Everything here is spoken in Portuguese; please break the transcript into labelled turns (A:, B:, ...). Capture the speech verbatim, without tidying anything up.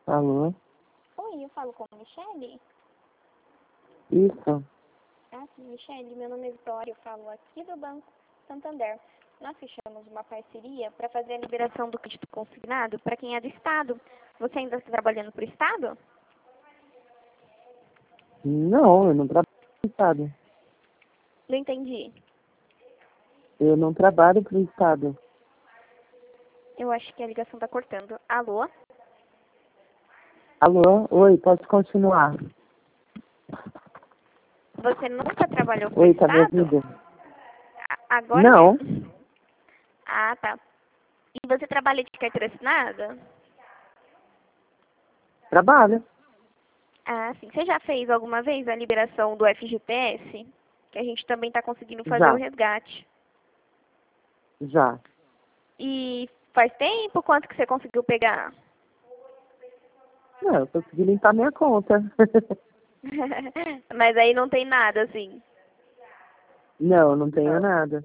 A: Alô?
B: Oi, eu falo com a Michele?
A: Isso.
B: Ah, sim, Michele, meu nome é Vitória, eu falo aqui do Banco Santander. Nós fechamos uma parceria para fazer a liberação do crédito consignado para quem é do Estado. Você ainda está trabalhando para o Estado?
A: Não, eu não trabalho pro Estado.
B: Não entendi.
A: Eu não trabalho pro Estado.
B: Eu acho que a ligação está cortando. Alô?
A: Alô? Oi, posso continuar?
B: Você nunca trabalhou para o
A: Oi, tá me
B: Estado?
A: ouvindo?
B: A- Agora
A: Não,
B: mesmo. Ah, tá. E você trabalha de carteira assinada?
A: trabalho.
B: Ah, sim. Você já fez alguma vez a liberação do F G T S? Que a gente também está conseguindo fazer o
A: Já,
B: resgate.
A: já.
B: E faz tempo? Quanto que você conseguiu pegar?
A: Não, eu consegui limpar minha conta.
B: Mas aí não tem nada, assim.
A: Não, não tenho nada.